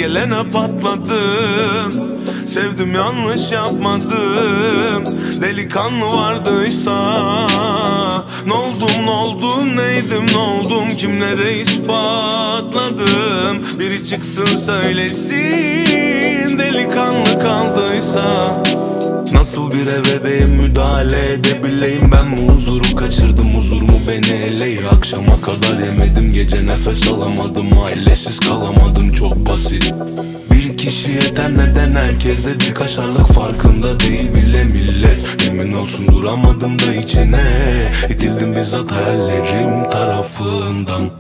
gelene patladım. Sevdim yanlış yapmadım. Delikanlı vardıysa ne oldum neydim ne oldum, kimlere ispatladım. Biri çıksın söylesin delikanlı kaldıysa. Nasıl bir evedeyim, müdahale edebileyim, ben mi huzuru kaçırdım, huzur mu beni eleyi. Akşama kadar yemedim, gece nefes alamadım, ailesiz kalamadım, çok basit. Bir kişi yeter, neden herkeste bir kaşarlık farkında değil bile millet. Emin olsun duramadım da içine, itildim bizzat hayallerim tarafından.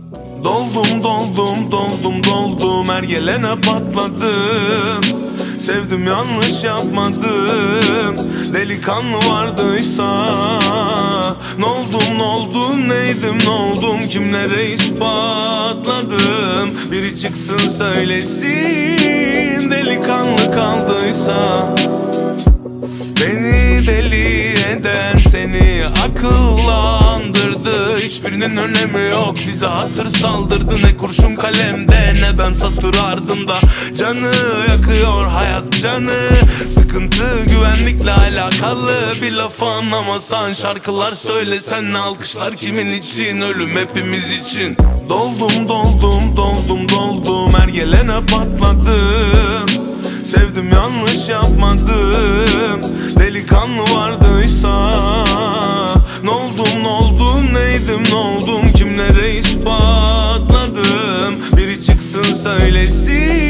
Doldum her gelene patladım. Sevdim yanlış yapmadım. Delikanlı vardıysa ne oldum neydim ne oldum, kimlere ispatladım. Biri çıksın söylesin delikanlı kaldıysa. Beni deli eden seni akıllandırdı. Hiçbirinin önemi yok, bize hatır saldırdı. Ne kurşun kalemde ne ben satır ardında. Canı yakıyor hayat canı. Sıkıntı güvenlikle alakalı. Bir laf anlamasan, şarkılar söylesen ne alkışlar kimin için? Ölüm hepimiz için. Doldum her gelene patladım. Sevdim yanlış yapmadım. Delikanlı vardıysa ne oldum neydim ne oldum, kimlere ispatladım. Biri çıksın söylesin